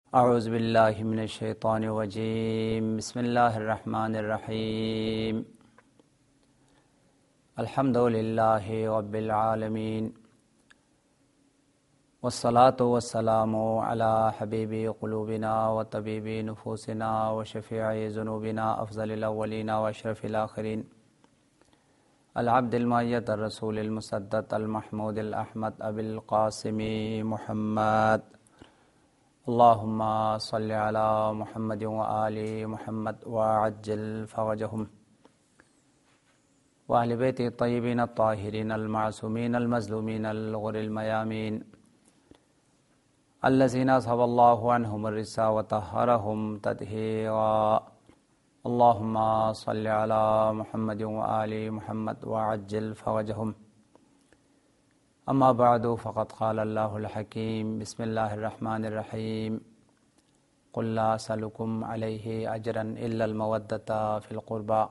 اعوذ باللہ من الشیطان الرجیم بسم اللہ الرحمن الرحیم الحمد للہ رب العالمین والصلاة والسلام علی حبیب قلوبنا وطبیب نفوسنا وشفیع ذنوبنا افضل الاولین واشرف الآخرین العبد المؤید الرسول المسدد المحمود الاحمد ابی القاسم محمد اللہم صل علی محمد وآل محمد وعجل فرجهم وأهل بیت الطیبین الطاہرین المعصومین المظلومین الغر المیامین الذین اذهب اللہ عنہم الرجس وطہرهم تطہیرا اللہم صل علی محمد وآل محمد وعجل فرجهم اما بعد فقد قال اللہ الحکیم بسم اللہ الرحمن الرحیم قل لا اسألکم علیہ اجرا الا المودۃ فی القربى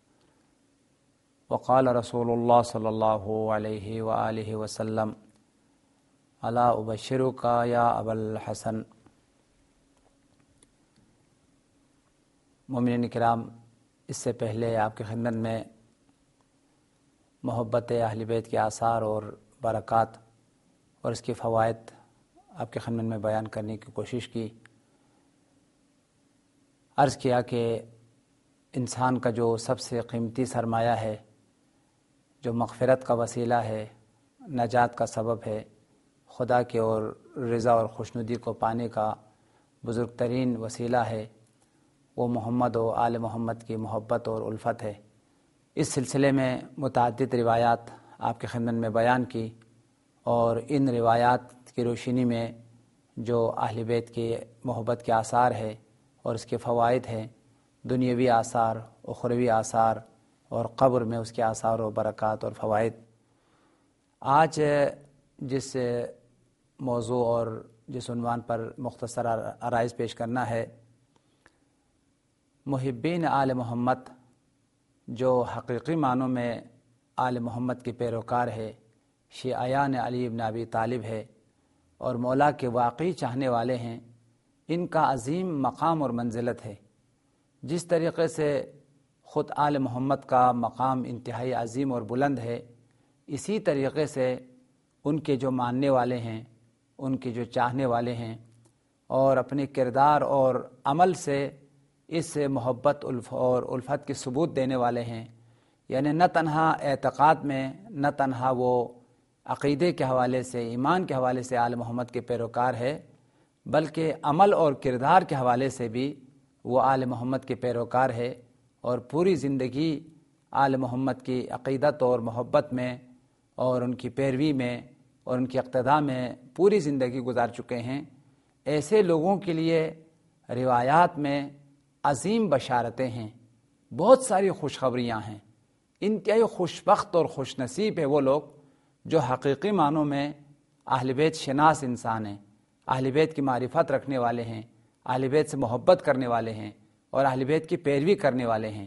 وقال رسول اللہ صلی اللہ علیہ وآلہ وسلم الا ابشرک یا ابا الحسن۔ مومنین کرام، اس سے پہلے آپ کی خدمت میں محبت اہل بیت کے آثار اور برکات اور اس کے فوائد آپ کی خدمت میں بیان کرنے کی کوشش کی۔ عرض کیا کہ انسان کا جو سب سے قیمتی سرمایہ ہے، جو مغفرت کا وسیلہ ہے، نجات کا سبب ہے، خدا کے اور رضا اور خوشنودی کو پانے کا بزرگ ترین وسیلہ ہے، وہ محمد و آل محمد کی محبت اور الفت ہے۔ اس سلسلے میں متعدد روایات آپ کی خدمت میں بیان کی، اور ان روایات کی روشنی میں جو اہل بیت کی محبت کے آثار ہے اور اس کے فوائد ہیں، دنیاوی آثار، اخروی آثار اور قبر میں اس کے آثار و برکات اور فوائد۔ آج جس موضوع اور جس عنوان پر مختصر عرائض پیش کرنا ہے، محبین آل محمد جو حقیقی معنوں میں آل محمد کے پیروکار ہے، شیعیان علی بن ابی طالب ہے اور مولا کے واقعی چاہنے والے ہیں، ان کا عظیم مقام اور منزلت ہے۔ جس طریقے سے خود آل محمد کا مقام انتہائی عظیم اور بلند ہے، اسی طریقے سے ان کے جو ماننے والے ہیں، ان کے جو چاہنے والے ہیں اور اپنے کردار اور عمل سے اس محبت اور الفت کے ثبوت دینے والے ہیں، یعنی نہ تنہا اعتقاد میں، نہ تنہا وہ عقیدے کے حوالے سے، ایمان کے حوالے سے آل محمد کے پیروکار ہے، بلکہ عمل اور کردار کے حوالے سے بھی وہ آل محمد کے پیروکار ہے، اور پوری زندگی آل محمد کی عقیدت اور محبت میں اور ان کی پیروی میں اور ان کی اقتداء میں پوری زندگی گزار چکے ہیں۔ ایسے لوگوں کے لیے روایات میں عظیم بشارتیں ہیں، بہت ساری خوشخبریاں ہیں۔ انتہائی خوشبخت اور خوش نصیب ہے وہ لوگ جو حقیقی معنوں میں اہل بیت شناس انسان ہیں، اہل بیت کی معرفت رکھنے والے ہیں، اہل بیت سے محبت کرنے والے ہیں اور اہل بیت کی پیروی کرنے والے ہیں۔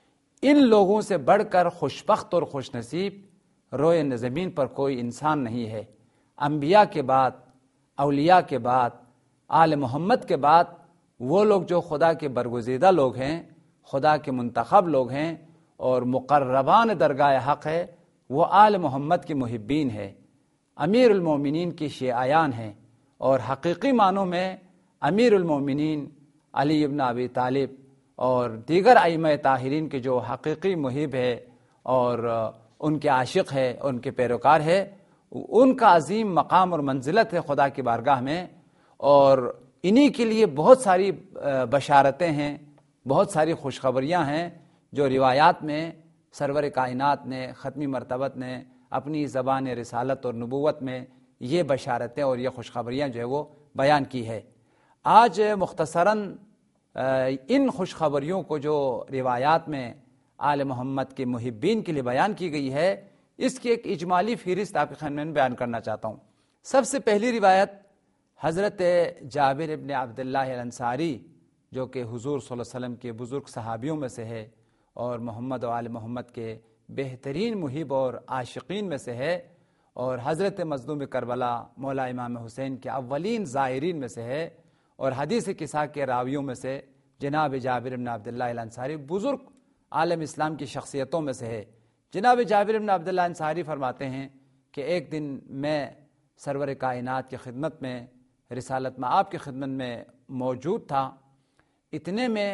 ان لوگوں سے بڑھ کر خوشبخت اور خوش نصیب روئے زمین پر کوئی انسان نہیں ہے۔ انبیاء کے بعد، اولیاء کے بعد، آل محمد کے بعد وہ لوگ جو خدا کے برگزیدہ لوگ ہیں، خدا کے منتخب لوگ ہیں اور مقربان درگاہ حق ہے، وہ آل محمد کے محبین ہے، امیر المومنین کی شیعیان ہیں، اور حقیقی معنوں میں امیر المومنین علی بن ابی طالب اور دیگر ائمہ طاہرین کے جو حقیقی محب ہے اور ان کے عاشق ہے، ان کے پیروکار ہے، ان کا عظیم مقام اور منزلت ہے خدا کی بارگاہ میں، اور انہی کے لیے بہت ساری بشارتیں ہیں، بہت ساری خوشخبریاں ہیں جو روایات میں سرور کائنات نے، ختمی مرتبت نے اپنی زبان رسالت اور نبوت میں یہ بشارتیں اور یہ خوشخبریاں جو ہے وہ بیان کی ہے۔ آج مختصراً ان خوشخبریوں کو جو روایات میں آل محمد کے محبین کے لیے بیان کی گئی ہے، اس کی ایک اجمالی فہرست آپ کے خدمت میں بیان کرنا چاہتا ہوں۔ سب سے پہلی روایت حضرت جابر ابن عبداللہ الانصاری، جو کہ حضور صلی اللہ علیہ وسلم کے بزرگ صحابیوں میں سے ہے اور محمد و آل محمد کے بہترین محب اور عاشقین میں سے ہے، اور حضرت مظلوم کربلا مولا امام حسین کے اولین زائرین میں سے ہے، اور حدیث قصہ کے راویوں میں سے جناب جابر بن عبداللہ الانصاری بزرگ عالم اسلام کی شخصیتوں میں سے ہے۔ جناب جابر بن عبداللہ انصاری فرماتے ہیں کہ ایک دن میں سرور کائنات کی خدمت میں، رسالت میں آپ کی خدمت میں موجود تھا، اتنے میں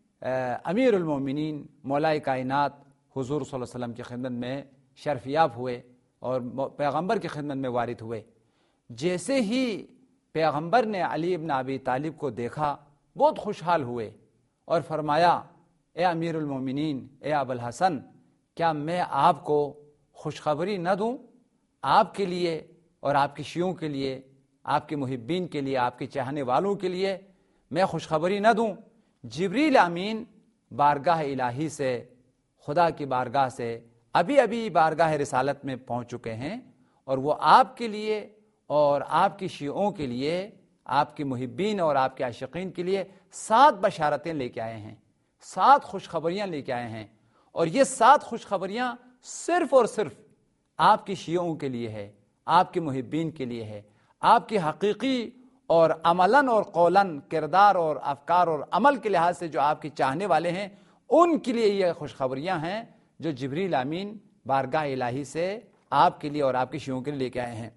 امیر المومنین مولائے کائنات حضور صلی اللہ علیہ وسلم کی خدمت میں شرف یاب ہوئے اور پیغمبر کی خدمت میں وارد ہوئے۔ جیسے ہی پیغمبر نے علی بن ابی طالب کو دیکھا بہت خوشحال ہوئے اور فرمایا، اے امیر المومنین، اے ابو الحسن، کیا میں آپ کو خوشخبری نہ دوں؟ آپ کے لیے اور آپ کے شیعوں کے لیے، آپ کے محبین کے لیے، آپ کے چاہنے والوں کے لیے میں خوشخبری نہ دوں؟ جبریل امین بارگاہ الہی سے، خدا کی بارگاہ سے ابھی بارگاہ رسالت میں پہنچ چکے ہیں، اور وہ آپ کے لیے اور آپ کی شیعوں کے لیے، آپ کے محبین اور آپ کے عاشقین کے لیے 7 بشارتیں لے کے آئے ہیں، 7 خوشخبریاں لے کے آئے ہیں، اور یہ 7 خوشخبریاں صرف اور صرف آپ کی شیعوں کے لیے ہے، آپ کے محبین کے لیے ہے، آپ کی حقیقی اور عملاً اور قولاً، کردار اور افکار اور عمل کے لحاظ سے جو آپ کے چاہنے والے ہیں ان کے لیے یہ خوشخبریاں ہیں جو جبریل امین بارگاہ الہی سے آپ کے لیے اور آپ کے شیعوں کے لیے لے کے آئے ہیں۔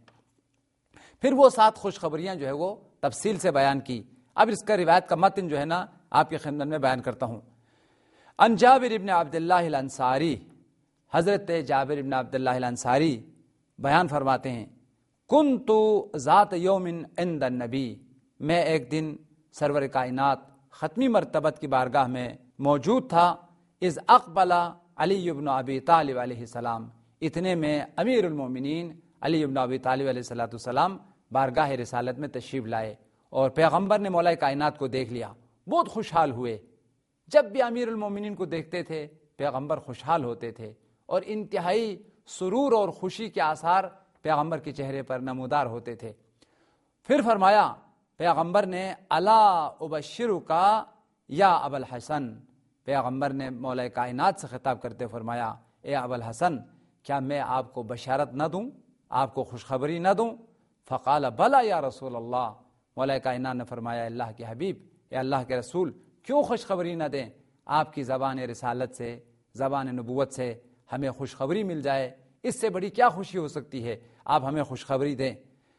پھر وہ 7 خوشخبریاں جو ہے وہ تفصیل سے بیان کی۔ اب اس کا روایت کا متن جو ہے نا آپ کی خدمت میں بیان کرتا ہوں۔ ان جابر بن عبداللہ الانصاری، حضرت جابر بن عبداللہ الانصاری بیان فرماتے ہیں، کنت ذات یوم عند النبی، میں ایک دن سرور کائنات ختمی مرتبت کی بارگاہ میں موجود تھا، اذ اقبل علی بن ابی طالب علیہ السلام، اتنے میں امیر المومنین علی بن ابی طالب علیہ السلام بارگاہ رسالت میں تشریف لائے، اور پیغمبر نے مولا کائنات کو دیکھ لیا، بہت خوشحال ہوئے۔ جب بھی امیر المومنین کو دیکھتے تھے پیغمبر خوشحال ہوتے تھے، اور انتہائی سرور اور خوشی کے آثار پیغمبر کے چہرے پر نمودار ہوتے تھے۔ پھر فرمایا پیغمبر نے، الا ابشرک یا ابا الحسن، پیغمبر نے مولا کائنات سے خطاب کرتے فرمایا، اے ابا الحسن، کیا میں آپ کو بشارت نہ دوں، آپ کو خوشخبری نہ دوں؟ فقال بلا یا رسول اللہ، مولا کائنات نے فرمایا، اللہ کے حبیب، اے اللہ کے رسول، کیوں خوشخبری نہ دیں؟ آپ کی زبان رسالت سے، زبان نبوت سے ہمیں خوشخبری مل جائے، اس سے بڑی کیا خوشی ہو سکتی ہے، آپ ہمیں خوشخبری دیں۔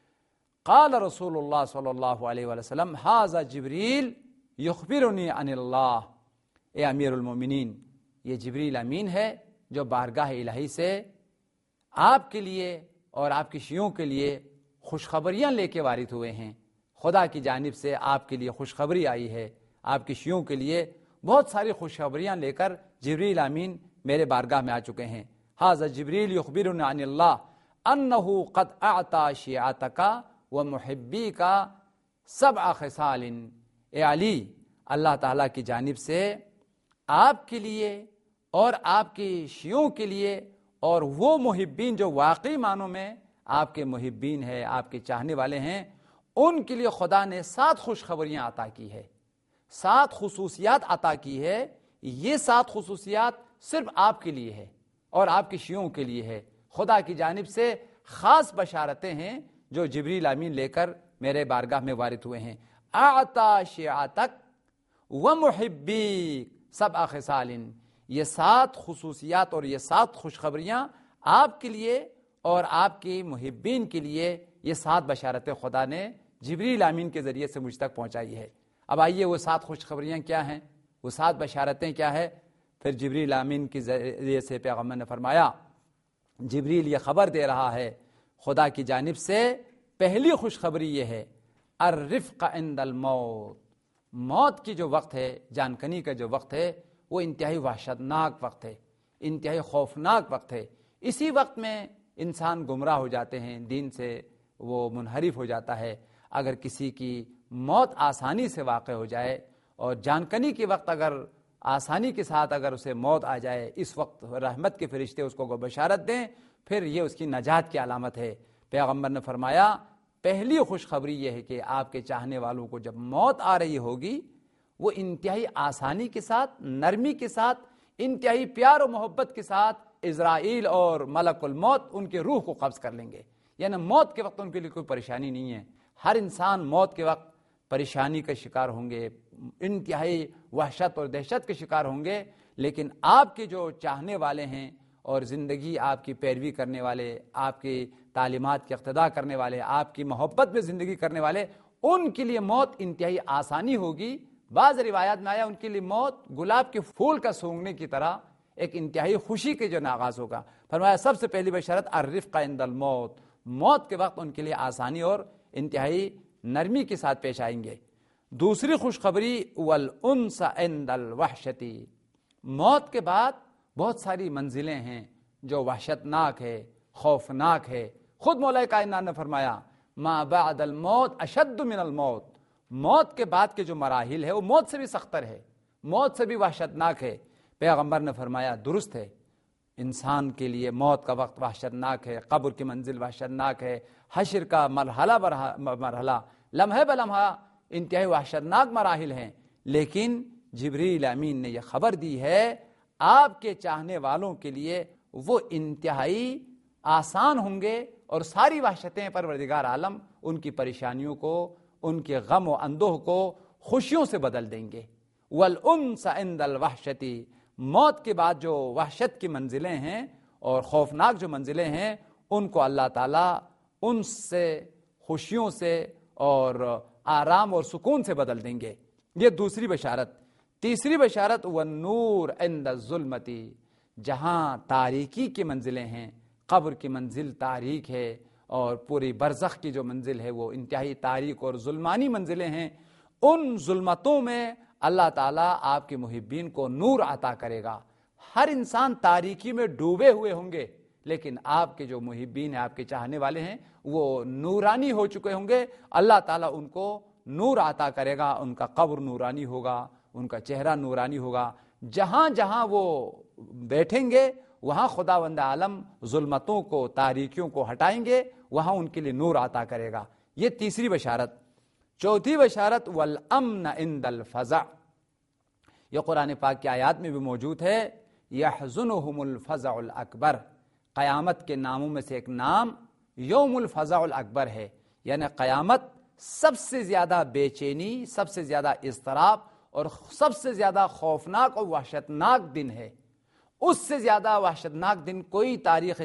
قال رسول اللہ صلی اللہ علیہ وسلم، ھذا جبریل یخبرنی عن اللہ، اے امیر المومنین، یہ جبریل امین ہے جو بارگاہ الہی سے آپ کے لیے اور آپ کی شیعوں کے لیے خوشخبریاں لے کے وارد ہوئے ہیں۔ خدا کی جانب سے آپ کے لیے خوشخبری آئی ہے، آپ کی شیعوں کے لیے بہت ساری خوشخبریاں لے کر جبریل امین میرے بارگاہ میں آ چکے ہیں۔ ھذا جبریل یخبرنی عن اللہ انہ قد اعطى شیعتک ومحبیک 7 خصال، اے علی، اللہ تعالیٰ کی جانب سے آپ کے لیے اور آپ کی شیعوں کے لیے اور وہ محبین جو واقعی معنوں میں آپ کے محبین ہیں، آپ کے چاہنے والے ہیں، ان کے لیے خدا نے 7 خوشخبریاں عطا کی ہے، 7 خصوصیات عطا کی ہے۔ یہ 7 خصوصیات صرف آپ کے لیے ہے اور آپ کی شیعوں کے لیے ہے، خدا کی جانب سے خاص بشارتیں ہیں جو جبریل امین لے کر میرے بارگاہ میں وارد ہوئے ہیں۔ اعطا شیعتک ومحبیک 7 خصال، یہ 7 خصوصیات اور یہ 7 خوشخبریاں آپ کے لیے اور آپ کی محبین کے لیے، یہ 7 بشارتیں خدا نے جبریل امین کے ذریعے سے مجھ تک پہنچائی ہے۔ اب آئیے وہ 7 خوشخبریاں کیا ہیں، وہ 7 بشارتیں کیا ہے؟ پھر جبریل امین کے ذریعے سے پیغمبر نے فرمایا، جبریل یہ خبر دے رہا ہے خدا کی جانب سے، پہلی خوشخبری یہ ہے، الرفق عند الموت، موت کی جو وقت ہے، جان کنی کا جو وقت ہے، وہ انتہائی وحشتناک وقت ہے، انتہائی خوفناک وقت ہے۔ اسی وقت میں انسان گمراہ ہو جاتے ہیں، دین سے وہ منحرف ہو جاتا ہے۔ اگر کسی کی موت آسانی سے واقع ہو جائے اور جان کنی کے وقت اگر آسانی کے ساتھ اگر اسے موت آ جائے، اس وقت رحمت کے فرشتے اس کو بشارت دیں، پھر یہ اس کی نجات کی علامت ہے۔ پیغمبر نے فرمایا پہلی خوشخبری یہ ہے کہ آپ کے چاہنے والوں کو جب موت آ رہی ہوگی، وہ انتہائی آسانی کے ساتھ، نرمی کے ساتھ، انتہائی پیار و محبت کے ساتھ عزرائیل اور ملک الموت ان کے روح کو قبض کر لیں گے، یعنی موت کے وقت ان کے لیے کوئی پریشانی نہیں ہے۔ ہر انسان موت کے وقت پریشانی کا شکار ہوں گے، انتہائی وحشت اور دہشت کے شکار ہوں گے، لیکن آپ کے جو چاہنے والے ہیں اور زندگی آپ کی پیروی کرنے والے، آپ کی تعلیمات کی اقتداء کرنے والے، آپ کی محبت میں زندگی کرنے والے، ان کے لیے موت انتہائی آسانی ہوگی۔ بعض روایات میں آیا ان کے لیے موت گلاب کے پھول کا سونگنے کی طرح ایک انتہائی خوشی کے جو آغاز ہوگا۔ فرمایا سب سے پہلی بشارت الرفق عند الموت، موت کے وقت ان کے لیے آسانی اور انتہائی نرمی کے ساتھ پیش آئیں گے۔ دوسری خوشخبری والانس عند الوحشت، موت کے بعد بہت ساری منزلیں ہیں جو وحشتناک ہے، خوفناک ہے۔ خود مولا کائنات نے فرمایا ما بعد الموت اشد من الموت، موت کے بعد کے جو مراحل ہے وہ موت سے بھی سختر ہے، موت سے بھی وحشتناک ہے۔ پیغمبر نے فرمایا درست ہے، انسان کے لیے موت کا وقت وحشتناک ہے، قبر کی منزل وحشتناک ہے، حشر کا مرحلہ لمحے بلمحہ انتہائی وحشتناک مراحل ہیں، لیکن جبریل امین نے یہ خبر دی ہے آپ کے چاہنے والوں کے لیے وہ انتہائی آسان ہوں گے، اور ساری وحشتیں پروردگار عالم ان کی پریشانیوں کو، ان کے غم و اندوہ کو خوشیوں سے بدل دیں گے۔ والانس عند الوحشت، موت کے بعد جو وحشت کی منزلیں ہیں اور خوفناک جو منزلیں ہیں ان کو اللہ تعالیٰ ان سے خوشیوں سے اور آرام اور سکون سے بدل دیں گے۔ یہ دوسری بشارت۔ تیسری بشارت والنور عند الظلمت، جہاں تاریکی کی منزلیں ہیں، قبر کی منزل تاریک ہے اور پوری برزخ کی جو منزل ہے وہ انتہائی تاریک اور ظلمانی منزلیں ہیں، ان ظلمتوں میں اللہ تعالیٰ آپ کے محبین کو نور عطا کرے گا۔ ہر انسان تاریکی میں ڈوبے ہوئے ہوں گے، لیکن آپ کے جو محبین ہیں، آپ کے چاہنے والے ہیں، وہ نورانی ہو چکے ہوں گے۔ اللہ تعالیٰ ان کو نور عطا کرے گا، ان کا قبر نورانی ہوگا، ان کا چہرہ نورانی ہوگا۔ جہاں جہاں وہ بیٹھیں گے وہاں خداوند عالم ظلمتوں کو، تاریکیوں کو ہٹائیں گے، وہاں ان کے لیے نور عطا کرے گا۔ یہ تیسری بشارت۔ چوتھی بشارت والامن عند الفزع، یہ قرآن پاک کی آیات میں بھی موجود ہے۔ یحزنہم الفزع الاکبر، قیامت کے ناموں میں سے ایک نام یوم الفزع الاکبر ہے، یعنی قیامت سب سے زیادہ بے چینی، سب سے زیادہ اضطراب اور سب سے زیادہ خوفناک اور وحشتناک دن ہے۔ اس سے زیادہ وحشتناک دن کوئی تاریخ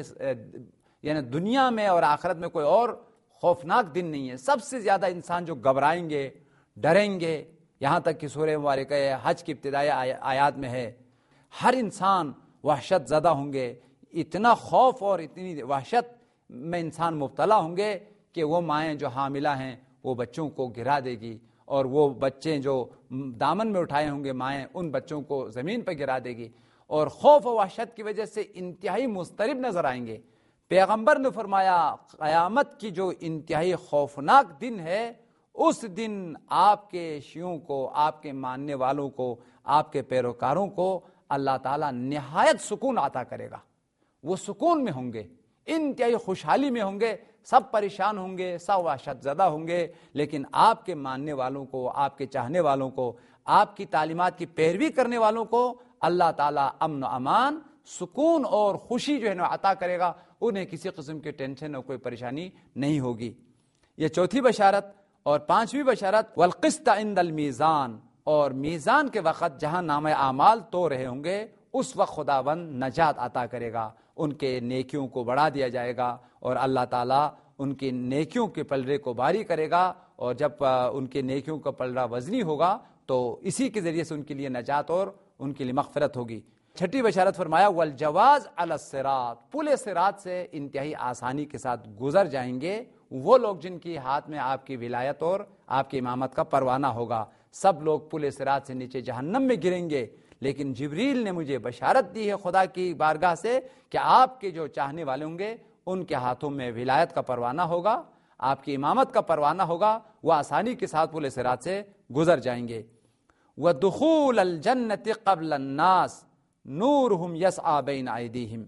یعنی دنیا میں اور آخرت میں کوئی اور خوفناک دن نہیں ہے۔ سب سے زیادہ انسان جو گھبرائیں گے، ڈریں گے، یہاں تک کہ سورہ مبارکہ حج کی ابتدائی آیات میں ہے ہر انسان وحشت زدہ ہوں گے، اتنا خوف اور اتنی وحشت میں انسان مبتلا ہوں گے کہ وہ مائیں جو حاملہ ہیں وہ بچوں کو گرا دے گی، اور وہ بچے جو دامن میں اٹھائے ہوں گے مائیں، ان بچوں کو زمین پہ گرا دے گی، اور خوف و وحشت کی وجہ سے انتہائی مضطرب نظر آئیں گے۔ پیغمبر نے فرمایا قیامت کی جو انتہائی خوفناک دن ہے، اس دن آپ کے شیعوں کو، آپ کے ماننے والوں کو، آپ کے پیروکاروں کو اللہ تعالیٰ نہایت سکون عطا کرے گا۔ وہ سکون میں ہوں گے، انتہائی خوشحالی میں ہوں گے، سب پریشان ہوں گے، سب وحشت زدہ ہوں گے، لیکن آپ کے ماننے والوں کو، آپ کے چاہنے والوں کو، آپ کی تعلیمات کی پیروی کرنے والوں کو اللہ تعالیٰ امن و امان، سکون اور خوشی جو ہے نا عطا کرے گا، انہیں کسی قسم کی ٹینشن اور کوئی پریشانی نہیں ہوگی۔ یہ چوتھی بشارت۔ اور پانچویں بشارت والقسط عند المیزان، اور میزان کے وقت جہاں نامہ اعمال تو رہے ہوں گے اس وقت خداوند نجات عطا کرے گا، ان کے نیکیوں کو بڑھا دیا جائے گا، اور اللہ تعالیٰ ان کی نیکیوں کے پلڑے کو بھاری کرے گا، اور جب ان کے نیکیوں کا پلڑا وزنی ہوگا تو اسی کے ذریعے سے ان کے لیے نجات اور ان کے لیے مغفرت ہوگی۔ چھٹی بشارت فرمایا والجواز علی الصراط، پل صراط سے انتہائی آسانی کے ساتھ گزر جائیں گے وہ لوگ جن کی ہاتھ میں آپ کی ولایت اور آپ کی امامت کا پروانہ ہوگا۔ سب لوگ پل صراط سے نیچے جہنم میں گریں گے، لیکن جبریل نے مجھے بشارت دی ہے خدا کی بارگاہ سے کہ آپ کے جو چاہنے والے ہوں گے ان کے ہاتھوں میں ولایت کا پروانہ ہوگا، آپ کی امامت کا پروانہ ہوگا، وہ آسانی کے ساتھ پل صراط سے گزر جائیں گے۔ وَدُخُولَ الْجَنَّةِ قَبْلَ النَّاسِ نُورُهُمْ يَسْعَى بَيْنَ أَيْدِيهِمْ،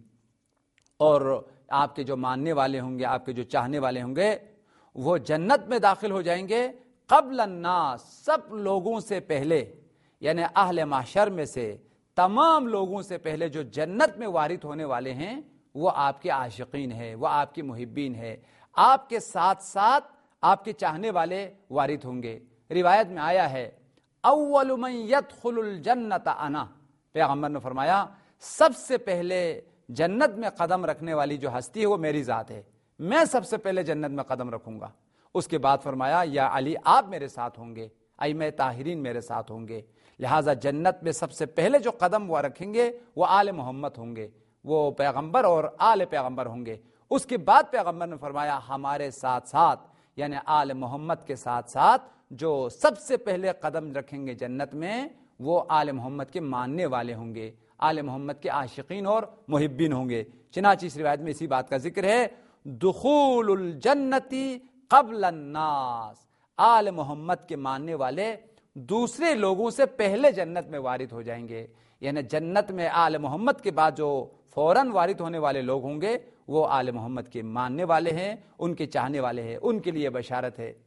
اور آپ کے جو ماننے والے ہوں گے، آپ کے جو چاہنے والے ہوں گے، وہ جنت میں داخل ہو جائیں گے قبل الناس، سب لوگوں سے پہلے، یعنی اہل محشر میں سے تمام لوگوں سے پہلے جو جنت میں وارد ہونے والے ہیں وہ آپ کے عاشقین ہیں، وہ آپ کے محبین ہیں، آپ کے ساتھ ساتھ آپ کے چاہنے والے وارد ہوں گے۔ روایت میں آیا ہے اول من يدخل الجنت انا، پیغمبر نے فرمایا سب سے پہلے جنت میں قدم رکھنے والی جو ہستی ہے وہ میری ذات ہے، میں سب سے پہلے جنت میں قدم رکھوں گا۔ اس کے بعد فرمایا یا علی آپ میرے ساتھ ہوں گے، ائمہ طاہرین میرے ساتھ ہوں گے، لہٰذا جنت میں سب سے پہلے جو قدم وہ رکھیں گے وہ آل محمد ہوں گے، وہ پیغمبر اور آل پیغمبر ہوں گے۔ اس کے بعد پیغمبر نے فرمایا ہمارے ساتھ ساتھ یعنی آل محمد کے ساتھ ساتھ جو سب سے پہلے قدم رکھیں گے جنت میں وہ آل محمد کے ماننے والے ہوں گے، آل محمد کے عاشقین اور محبین ہوں گے۔ چنانچہ اس روایت میں اسی بات کا ذکر ہے دخول الجنتی قبل الناس، آل محمد کے ماننے والے دوسرے لوگوں سے پہلے جنت میں وارد ہو جائیں گے، یعنی جنت میں آل محمد کے بعد جو فوراً وارد ہونے والے لوگ ہوں گے وہ آل محمد کے ماننے والے ہیں، ان کے چاہنے والے ہیں، ان کے لیے بشارت ہے۔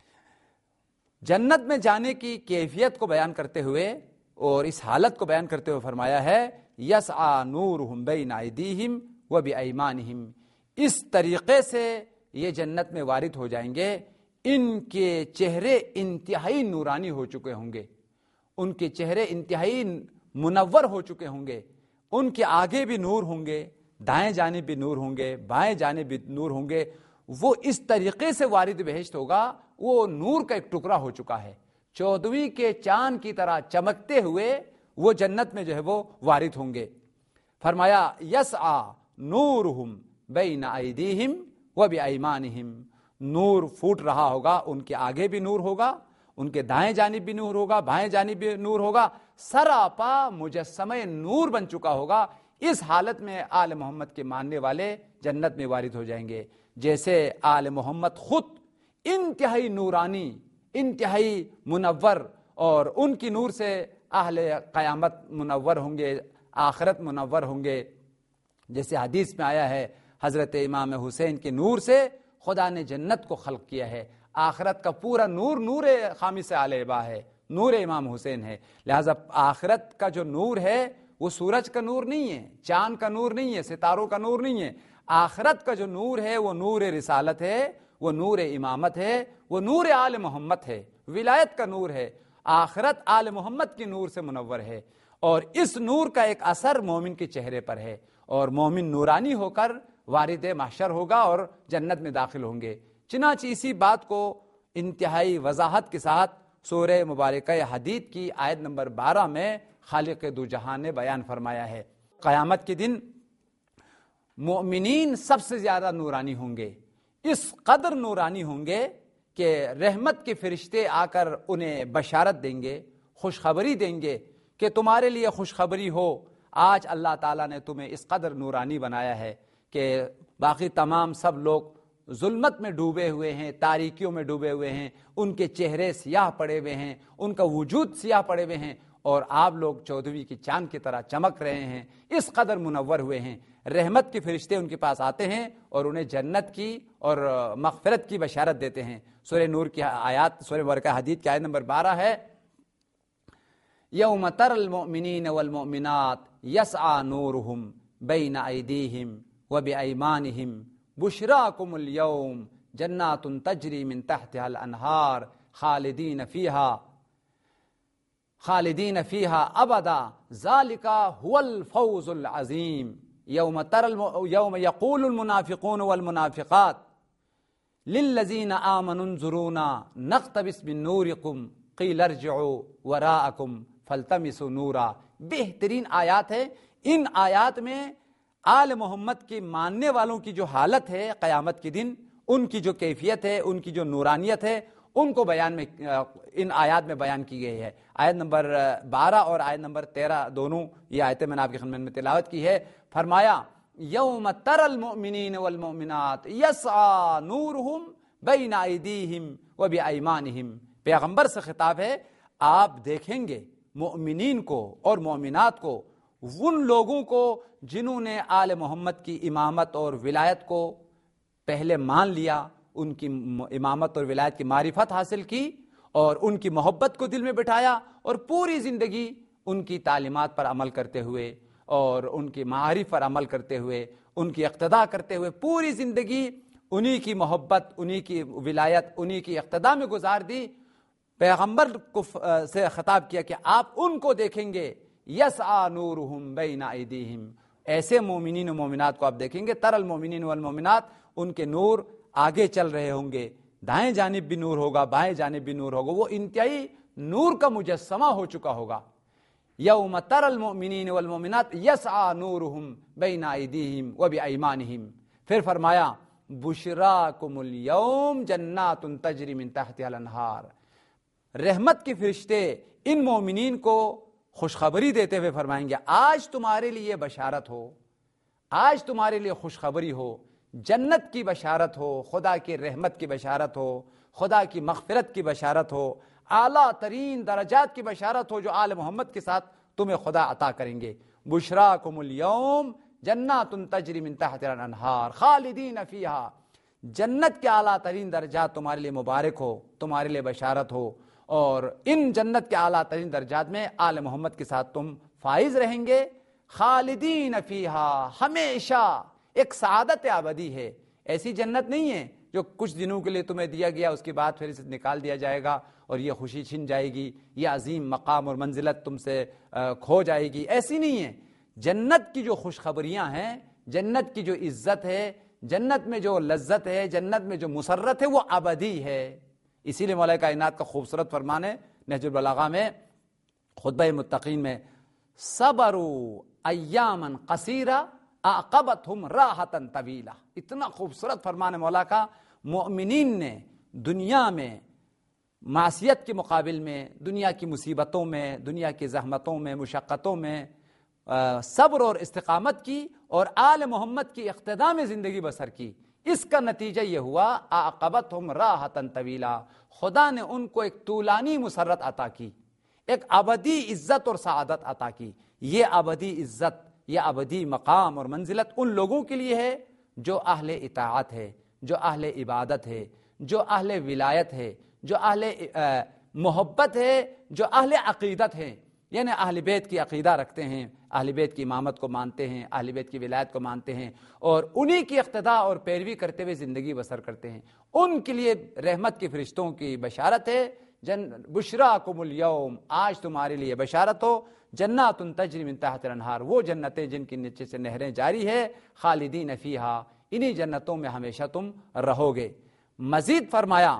جنت میں جانے کی کیفیت کو بیان کرتے ہوئے اور اس حالت کو بیان کرتے ہوئے فرمایا ہے یسعی نورہم بین ایدیہم وبایمانہم، اس طریقے سے یہ جنت میں وارد ہو جائیں گے، ان کے چہرے انتہائی نورانی ہو چکے ہوں گے، ان کے چہرے انتہائی منور ہو چکے ہوں گے، ان کے آگے بھی نور ہوں گے، دائیں جانب بھی نور ہوں گے، بائیں جانب بھی نور ہوں گے، وہ اس طریقے سے وارد بہشت ہوگا وہ نور کا ایک ٹکڑا ہو چکا ہے، 14ویں کے چاند کی طرح چمکتے ہوئے وہ جنت میں جو ہے وہ وارد ہوں گے۔ فرمایا یسعی نورہم بین ایدیہم وبایمانہم، نور پھوٹ رہا ہوگا، ان کے آگے بھی نور ہوگا، ان کے دائیں جانب بھی نور ہوگا، بائیں جانب بھی نور ہوگا، سراپا مجسمہ نور بن چکا ہوگا۔ اس حالت میں آل محمد کے ماننے والے جنت میں وارد ہو جائیں گے، جیسے آل محمد خود انتہائی نورانی، انتہائی منور، اور ان کی نور سے اہل قیامت منور ہوں گے، آخرت منور ہوں گے۔ جیسے حدیث میں آیا ہے حضرت امام حسین کے نور سے خدا نے جنت کو خلق کیا ہے، آخرت کا پورا نور نور خامس علیہ ہے، نور امام حسین ہے، لہذا آخرت کا جو نور ہے وہ سورج کا نور نہیں ہے، چاند کا نور نہیں ہے، ستاروں کا نور نہیں ہے، آخرت کا جو نور ہے وہ نور رسالت ہے، وہ نور امامت ہے، وہ نور آل محمد ہے، ولایت کا نور ہے، آخرت آل محمد کی نور سے منور ہے، اور اس نور کا ایک اثر مومن کے چہرے پر ہے، اور مومن نورانی ہو کر وارد محشر ہوگا اور جنت میں داخل ہوں گے۔ چنانچہ اسی بات کو انتہائی وضاحت کے ساتھ سورہ مبارکہ حدید کی آیت نمبر 12 میں خالق دو جہان نے بیان فرمایا ہے۔ قیامت کے دن مؤمنین سب سے زیادہ نورانی ہوں گے، اس قدر نورانی ہوں گے کہ رحمت کے فرشتے آ کر انہیں بشارت دیں گے، خوشخبری دیں گے کہ تمہارے لیے خوشخبری ہو، آج اللہ تعالیٰ نے تمہیں اس قدر نورانی بنایا ہے کہ باقی تمام سب لوگ ظلمت میں ڈوبے ہوئے ہیں، تاریکیوں میں ڈوبے ہوئے ہیں، ان کے چہرے سیاہ پڑے ہوئے ہیں، ان کا وجود سیاہ پڑے ہوئے ہیں، اور آپ لوگ 14ویں کی چاند کی طرح چمک رہے ہیں، اس قدر منور ہوئے ہیں۔ رحمت کے فرشتے ان کے پاس آتے ہیں اور انہیں جنت کی اور مغفرت کی بشارت دیتے ہیں۔ سورہ نور کی آیات، سورہ مبارکہ حدید کی آیت نمبر 12 ہے یوم تر المؤمنین والمؤمنات یسعی نورہم بین ایدیہم وبایمانہم بشراکم اليوم جنات تجری من تحتها الانہار خالدین فیہا ابدا ذالک هو الفوز العظیم یوم یقول المنافقون والمنافقات للذین آمنوا انظرونا نقتبس من نورکم قیل ارجعوا وراءکم فالتمسوا نورا۔ بہترین آیات ہے۔ ان آیات میں آل محمد کے ماننے والوں کی جو حالت ہے قیامت کے دن، ان کی جو کیفیت ہے، ان کی جو نورانیت ہے، ان کو بیان میں ان آیات میں بیان کی گئی ہے۔ آیت نمبر 12 اور آیت نمبر 13 دونوں یہ آیتیں میں نے آپ کی خدمت میں تلاوت کی ہے۔ فرمایا یوم تر المؤمنین والمؤمنات یسعی نورہم بین ایدیہم وبایمانہم، پیغمبر سے خطاب ہے، آپ دیکھیں گے مؤمنین کو اور مومنات کو، ان لوگوں کو جنہوں نے آل محمد کی امامت اور ولایت کو پہلے مان لیا، ان کی امامت اور ولایت کی معرفت حاصل کی اور ان کی محبت کو دل میں بٹھایا، اور پوری زندگی ان کی تعلیمات پر عمل کرتے ہوئے اور ان کی معارف پر عمل کرتے ہوئے، ان کی اقتداء کرتے ہوئے پوری زندگی انہی کی محبت، انہی کی ولایت، انہی کی اقتداء میں گزار دی۔ پیغمبر کو سے خطاب کیا کہ آپ ان کو دیکھیں گے یسعى نورهم بین ایدیہم، ایسے مومنین و مومنات کو آپ دیکھیں گے، تر المومنین والمومنات، ان کے نور آگے چل رہے ہوں گے، دائیں جانب بھی نور ہوگا، بائیں جانب بھی نور ہوگا، وہ انتہائی نور کا مجسمہ ہو چکا ہوگا۔ یوم تر المؤمنین والمؤمنات یسعى نورهم بین ایدیہم وبایمانہم، پھر فرمایا بشراکم اليوم جنات تجری من تحتها الانہار، رحمت کے فرشتے ان مومنین کو خوشخبری دیتے ہوئے فرمائیں گے آج تمہارے لیے بشارت ہو، آج تمہارے لیے خوشخبری ہو، جنت کی بشارت ہو، خدا کی رحمت کی بشارت ہو، خدا کی مغفرت کی بشارت ہو، اعلیٰ ترین درجات کی بشارت ہو جو آل محمد کے ساتھ تمہیں خدا عطا کریں گے۔ بشراکم اليوم جنات تجری من تحتها الانہار خالدین فیہا، جنت کے اعلیٰ ترین درجات تمہارے لیے مبارک ہو، تمہارے لیے بشارت ہو، اور ان جنت کے اعلیٰ ترین درجات میں آل محمد کے ساتھ تم فائز رہیں گے۔ خالدین فیہا، ہمیشہ، ایک سعادت ابدی ہے، ایسی جنت نہیں ہے جو کچھ دنوں کے لیے تمہیں دیا گیا اس کے بعد پھر اسے نکال دیا جائے گا اور یہ خوشی چھن جائے گی، یہ عظیم مقام اور منزلت تم سے کھو جائے گی، ایسی نہیں ہے۔ جنت کی جو خوشخبریاں ہیں، جنت کی جو عزت ہے، جنت میں جو لذت ہے، جنت میں جو مسرت ہے، وہ ابدی ہے۔ اسی لیے مولا کائنات کا خوبصورت فرمان ہے نہج البلاغہ میں، خطبہ متقین میں، صبروا ایاما قصیرہ اعقبتہم راحتا طویلہ، اتنا خوبصورت فرمان ہے مولا کا۔ مؤمنین نے دنیا میں معصیت کے مقابل میں، دنیا کی مصیبتوں میں، دنیا کی زحمتوں میں، مشقتوں میں صبر اور استقامت کی اور آل محمد کی اقتداء میں زندگی بسر کی، اس کا نتیجہ یہ ہوا اعقبتہم راحتا طویلہ، خدا نے ان کو ایک طولانی مسرت عطا کی، ایک ابدی عزت اور سعادت عطا کی۔ یہ ابدی عزت، یہ ابدی مقام اور منزلت ان لوگوں کے لیے ہے جو اہل اطاعت ہے، جو اہل عبادت ہے، جو اہل ولایت ہے، جو اہل محبت ہے، جو اہل عقیدت ہے، یعنی اہل بیت کی عقیدہ رکھتے ہیں، اہل بیت کی امامت کو مانتے ہیں، اہل بیت کی ولایت کو مانتے ہیں اور انہی کی اقتداء اور پیروی کرتے ہوئے زندگی بسر کرتے ہیں، ان کے لیے رحمت کے فرشتوں کی بشارت ہے۔ بشراکم الیوم، آج تمہارے لیے بشارت ہو، جنات تجری من تحت الانہار، وہ جنتیں جن کے نیچے سے نہریں جاری ہے، خالدین فیہا، انہی جنتوں میں ہمیشہ تم رہو گے۔ مزید فرمایا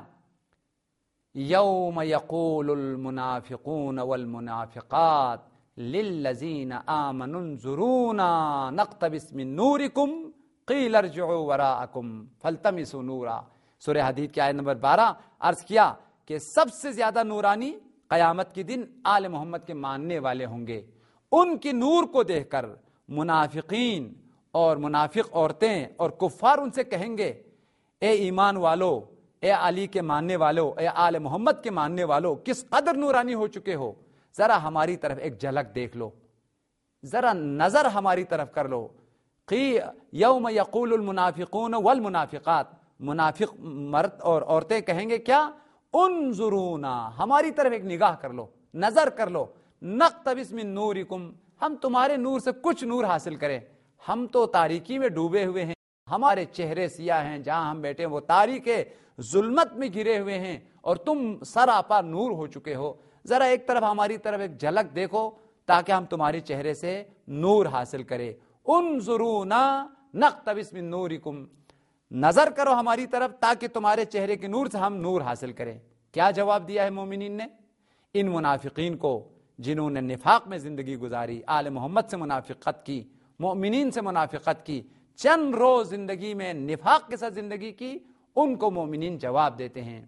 یوم یقول المنافقون والمنافقات للذین آمنوا انظرونا نقتبس من نورکم قیل ارجعوا وراءکم فالتمسوا نورا، سورہ حدید کی آیت نمبر 12۔ عرض کیا کہ سب سے زیادہ نورانی قیامت کے دن آل محمد کے ماننے والے ہوں گے، ان کے نور کو دیکھ کر منافقین اور منافق عورتیں اور کفار ان سے کہیں گے اے ایمان والو، اے علی کے ماننے والو، اے آل محمد کے ماننے والو، کس قدر نورانی ہو چکے ہو، ذرا ہماری طرف ایک جھلک دیکھ لو، ذرا نظر ہماری طرف کر لو۔ یوم یقول المنافقون والمنافقات، منافق مرد اور عورتیں کہیں گے کیا؟ انظرونا، ہماری طرف ایک نگاہ کر لو، نظر کر لو، نقتبس من نورکم، ہم تمہارے نور سے کچھ نور حاصل کریں، ہم تو تاریکی میں ڈوبے ہوئے ہیں، ہمارے چہرے سیاہ ہیں، جہاں ہم بیٹھے وہ تاریک ظلمت میں گرے ہوئے ہیں اور تم سراپا نور ہو چکے ہو، ذرا ایک طرف ہماری طرف ایک جھلک دیکھو تاکہ ہم تمہارے چہرے سے نور حاصل کریں۔ انظرونا نقتبس من نورکم، نظر کرو ہماری طرف تاکہ تمہارے چہرے کے نور سے ہم نور حاصل کریں۔ کیا جواب دیا ہے مومنین نے ان منافقین کو جنہوں نے نفاق میں زندگی گزاری، آل محمد سے منافقت کی، مومنین سے منافقت کی، چند روز زندگی میں نفاق کے ساتھ زندگی کی، ان کو مومنین جواب دیتے ہیں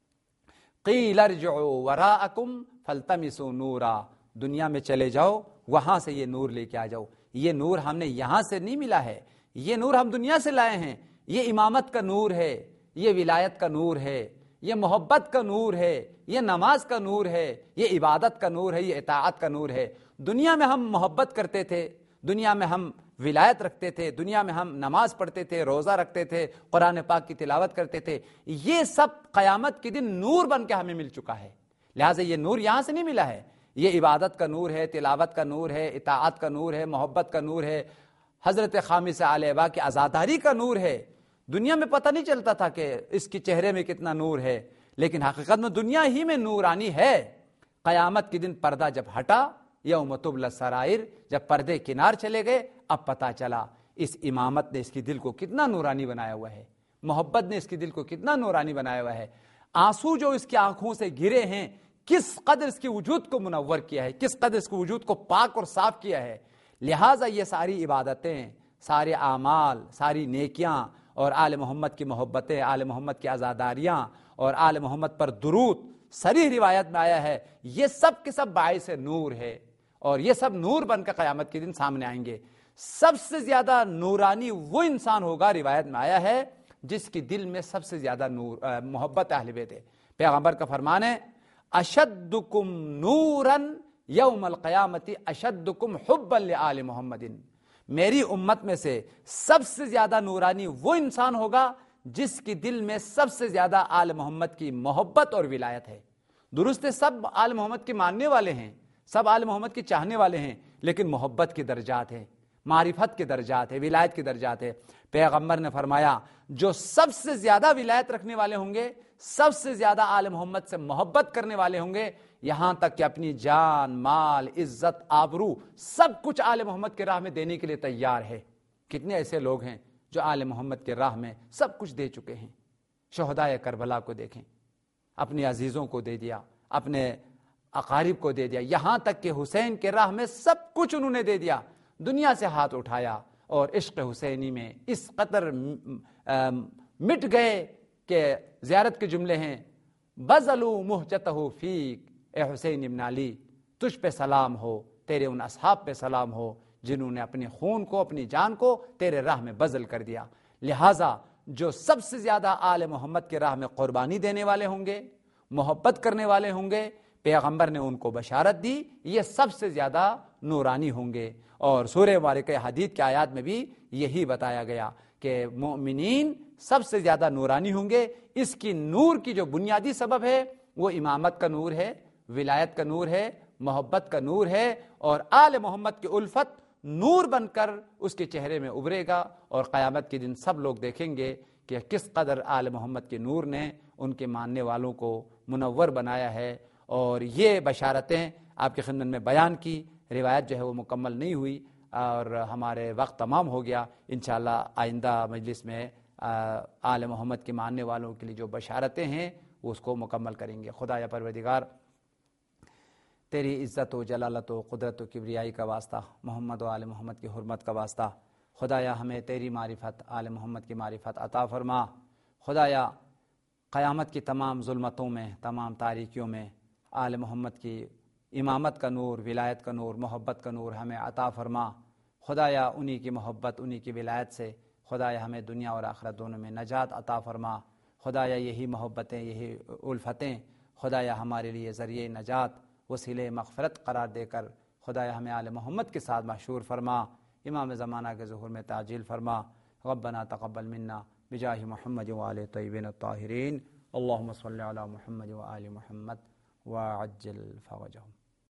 قیل ارجعوا وراءکم فالتمسوا نورا، دنیا میں چلے جاؤ، وہاں سے یہ نور لے کے آ جاؤ، یہ نور ہم نے یہاں سے نہیں ملا ہے، یہ نور ہم دنیا سے لائے ہیں، یہ امامت کا نور ہے، یہ ولایت کا نور ہے، یہ محبت کا نور ہے، یہ نماز کا نور ہے، یہ عبادت کا نور ہے، یہ اطاعت کا نور ہے۔ دنیا میں ہم محبت کرتے تھے، دنیا میں ہم ولایت رکھتے تھے، دنیا میں ہم نماز پڑھتے تھے، روزہ رکھتے تھے، قرآن پاک کی تلاوت کرتے تھے، یہ سب قیامت کے دن نور بن کے ہمیں مل چکا ہے، لہٰذا یہ نور یہاں سے نہیں ملا ہے، یہ عبادت کا نور ہے، تلاوت کا نور ہے، اطاعت کا نور ہے، محبت کا نور ہے، حضرت خامس علیہ کی عزاداری کا نور ہے۔ دنیا میں پتہ نہیں چلتا تھا کہ اس کے چہرے میں کتنا نور ہے، لیکن حقیقت میں دنیا ہی میں نورانی ہے. قیامت کے دن پردہ جب ہٹا، یوم تبلی السرائر، جب پردے کنار چلے گئے، اب پتہ چلا اس امامت نے اس کی دل کو کتنا نورانی بنایا ہوا ہے، محبت نے اس کی دل کو کتنا نورانی بنایا ہوا ہے. آنسو جو اس کی آنکھوں سے گرے ہیں، کس قدر اس کی وجود کو منور کیا ہے، کس قدر اس کی وجود کو پاک اور صاف کیا ہے. لہٰذا یہ ساری عبادتیں، سارے اعمال، ساری نیکیاں اور آل محمد کی محبتیں، آل محمد کی عزاداریاں اور آل محمد پر درود صریح روایت میں آیا ہے، یہ سب کے سب باعث نور ہے، اور یہ سب نور بن کر قیامت کے دن سامنے آئیں گے. سب سے زیادہ نورانی وہ انسان ہوگا، روایت میں آیا ہے، جس کی دل میں سب سے زیادہ نور محبت اہل بیت ہے. پیغمبر کا فرمان ہے، اشدکم نورا یوم القیامت اشدکم حبا لآل محمد. میری امت میں سے سب سے زیادہ نورانی وہ انسان ہوگا جس کی دل میں سب سے زیادہ آل محمد کی محبت اور ولایت ہے. درست ہے، سب آل محمد کے ماننے والے ہیں، سب آل محمد کے چاہنے والے ہیں، لیکن محبت کے درجات ہیں، معرفت کے درجات ہیں، ولایت کے درجات ہیں. پیغمبر نے فرمایا جو سب سے زیادہ ولایت رکھنے والے ہوں گے، سب سے زیادہ آل محمد سے محبت کرنے والے ہوں گے، یہاں تک کہ اپنی جان، مال، عزت، آبرو سب کچھ آل محمد کے راہ میں دینے کے لیے تیار ہے. کتنے ایسے لوگ ہیں جو آل محمد کے راہ میں سب کچھ دے چکے ہیں. شہدائے کربلا کو دیکھیں، اپنے عزیزوں کو دے دیا، اپنے اقارب کو دے دیا، یہاں تک کہ حسین کے راہ میں سب کچھ انہوں نے دے دیا، دنیا سے ہاتھ اٹھایا، اور عشق حسینی میں اس قدر مٹ گئے کہ زیارت کے جملے ہیں، بذلوا مہجتہ فیک، اے حسین ابن علی تجھ پہ سلام ہو، تیرے ان اصحاب پہ سلام ہو جنہوں نے اپنے خون کو، اپنی جان کو تیرے راہ میں بذل کر دیا. لہٰذا جو سب سے زیادہ آل محمد کے راہ میں قربانی دینے والے ہوں گے، محبت کرنے والے ہوں گے، پیغمبر نے ان کو بشارت دی، یہ سب سے زیادہ نورانی ہوں گے. اور سورہ مبارکہ حدید کے آیات میں بھی یہی بتایا گیا کہ مومنین سب سے زیادہ نورانی ہوں گے. اس کی نور کی جو بنیادی سبب ہے وہ امامت کا نور ہے، ولایت کا نور ہے، محبت کا نور ہے، اور آل محمد کی الفت نور بن کر اس کے چہرے میں ابھرے گا. اور قیامت کے دن سب لوگ دیکھیں گے کہ کس قدر آل محمد کے نور نے ان کے ماننے والوں کو منور بنایا ہے. اور یہ بشارتیں آپ کی خدمت میں بیان کی، روایت جو ہے وہ مکمل نہیں ہوئی اور ہمارے وقت تمام ہو گیا. انشاءاللہ آئندہ مجلس میں آل محمد کے ماننے والوں کے لیے جو بشارتیں ہیں وہ اس کو مکمل کریں گے. خدایا پروردگار، تیری عزت و جلالت و قدرت و کبریائی کا واسطہ، محمد و آل محمد کی حرمت کا واسطہ، خدایا ہمیں تیری معرفت، آل محمد کی معرفت عطا فرما. خدایا قیامت کی تمام ظلمتوں میں، تمام تاریکیوں میں آل محمد کی امامت کا نور، ولایت کا نور، محبت کا نور ہمیں عطا فرما. خدایا انہی کی محبت، انہی کی ولایت سے خدایا ہمیں دنیا اور آخرت دونوں میں نجات عطا فرما. خدایا یہی محبتیں، یہی الفتیں خدایا ہمارے لیے ذریعہ نجات، وسیلہ مغفرت قرار دے کر خدایا ہمیں آل محمد کے ساتھ محشور فرما. امام زمانہ کے ظہور میں تعجیل فرما. ربنا تقبل منا بجاہ محمد وآل طیبین الطاہرین. اللہم صلی علی محمد وآل محمد وعجل فرجهم.